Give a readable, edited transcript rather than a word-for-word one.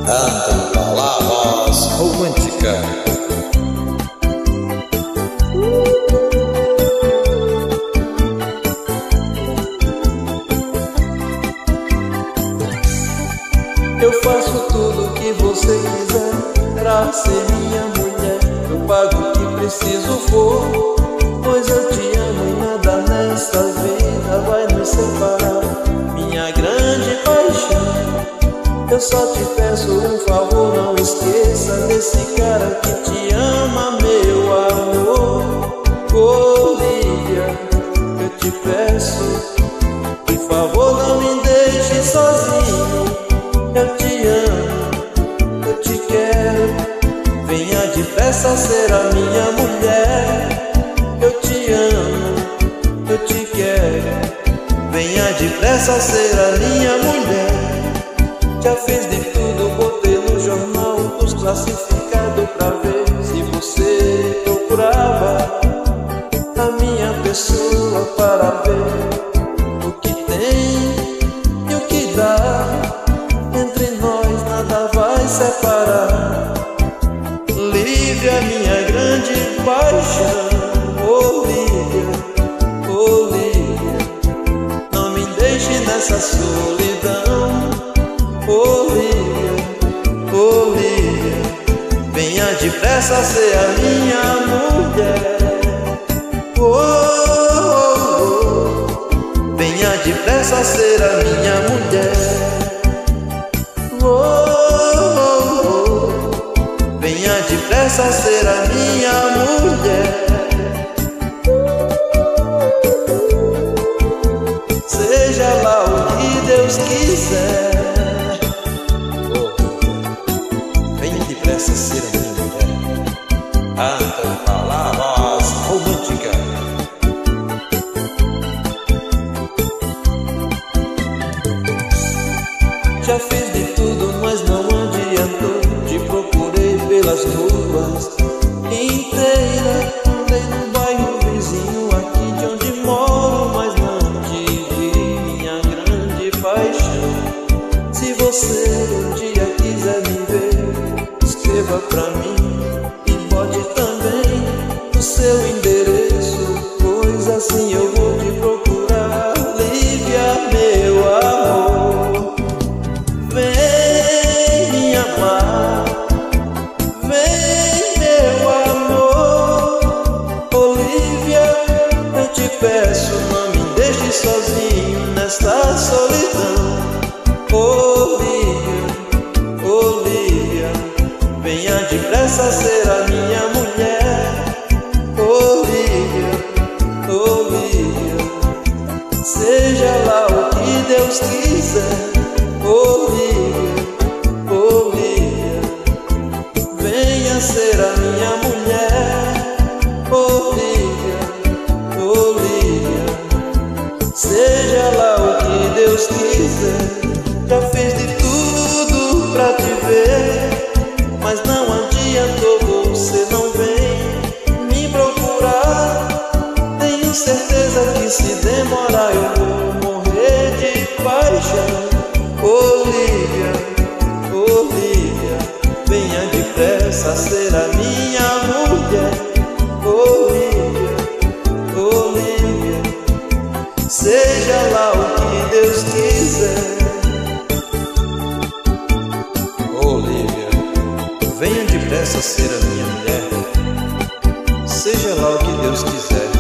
Cantam palavras românticas. Eu faço tudo o que você quiser pra ser minha mulher. Eu pago o que preciso for, pois eu te amo e nada nesta vida vai nos separar. Minha grande paixão, eu só te peço um favor, não esqueça desse cara que te ama, meu amor. Olivia, eu te peço, por favor, não me deixe sozinho. Eu te amo, eu te quero, venha depressa ser a minha mulher. Eu te amo, eu te quero, venha depressa ser a minha mulher. Já fiz de tudo, botei no jornal dos classificados pra ver se você procurava a minha pessoa, para ver o que tem e o que dá. Entre nós nada vai separar. Lívia, minha grande paixão. Olívia, Olívia, não me deixe nessa solidão. Olívia, Olívia, venha depressa ser a minha mulher. Venha depressa ser a minha mulher. Venha depressa ser a minha mulher. Seja lá o que Deus quiser. Venha depressa ser a minha mulher. Cantam palavras românticas. Já fiz de tudo, mas não adiantou. Te procurei pelas ruas inteiras, andei no bairro vizinho aqui de onde moro, mas não te vi, minha grande paixão. Se você um dia quiser me ver, escreva pra mim e pode também o seu endereço, pois assim eu vou te procurar. Lívia, meu amor, vem me amar, vem meu amor. Olívia, eu te peço, não me deixe sozinho nesta solidão. Olívia, Olívia, venha depressa ser a minha mulher. Olívia, Olívia, seja lá o que Deus quiser. Olívia, Olívia, venha ser a minha mulher. Olívia, Olívia, seja lá o que Deus quiser. Já fiz de tudo pra te ver, mas não adiantou, você não vem me procurar. Tenho certeza que se demorar eu vou morrer de paixão. Olívia, Olívia, venha depressa ser a minha mulher. Olívia, Olívia, seja lá o que Deus quiser. Olívia, venha depressa ser a minha mulher. Seja lá o que Deus quiser.